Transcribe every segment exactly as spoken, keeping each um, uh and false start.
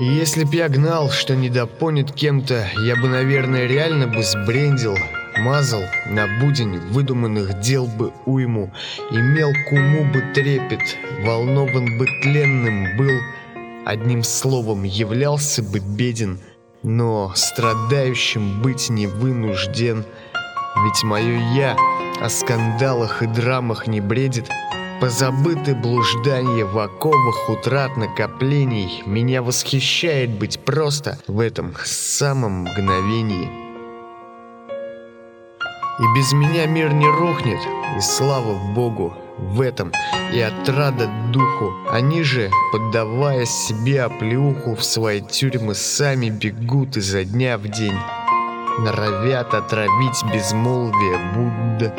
И если б я гнал, что недопонят кем-то, я бы, наверное, реально бы сбрендил, мазал на будень выдуманных дел бы уйму, имел к уму бы трепет, волнован бы тленным был, одним словом, являлся бы беден, но страдающим быть не вынужден. Ведь мое «я» о скандалах и драмах не бредит. Позабыты блуждания в оковах утрат накоплений. Меня восхищает быть просто в этом самом мгновении. И без меня мир не рухнет, и слава Богу в этом, и отрада духу. Они же, поддавая себе оплеуху, в свои тюрьмы сами бегут изо дня в день. Норовят отравить безмолвие Будда.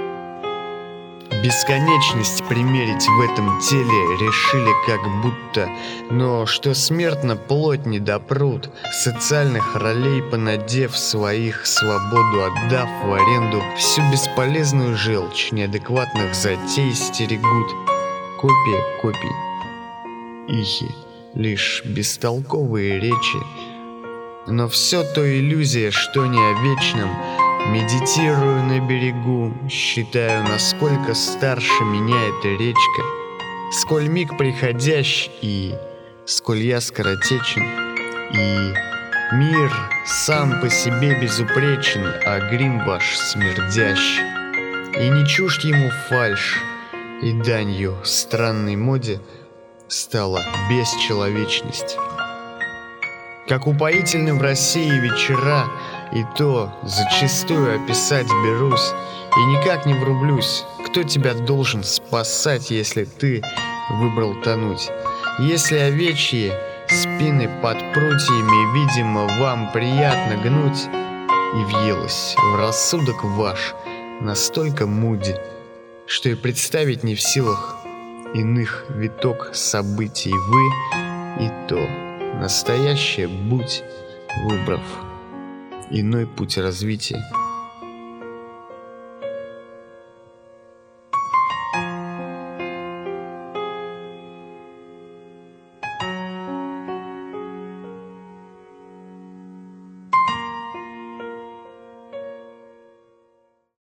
Бесконечность примерить в этом теле решили как будто, но что смертно плоть не допрут, социальных ролей понадев своих, свободу отдав в аренду, всю бесполезную желчь неадекватных затей стерегут. Копия копий, ихи, лишь бестолковые речи. Но все то иллюзия, что не о вечном. Медитирую на берегу, считаю, насколько старше меня эта речка, сколь миг приходящ и сколь я скоротечен, и мир сам по себе безупречен, а грим ваш смердящ. И не чужд ему фальшь, и данью странной моде стала бесчеловечность. Как упоительны в России вечера, и то зачастую описать берусь, и никак не врублюсь. Кто тебя должен спасать, если ты выбрал тонуть? Если овечьи спины под прутьями, видимо, вам приятно гнуть, и въелась в рассудок ваш настолько муди, что и представить не в силах иных виток событий вы, и то настоящее будь, выбрав иной путь развития.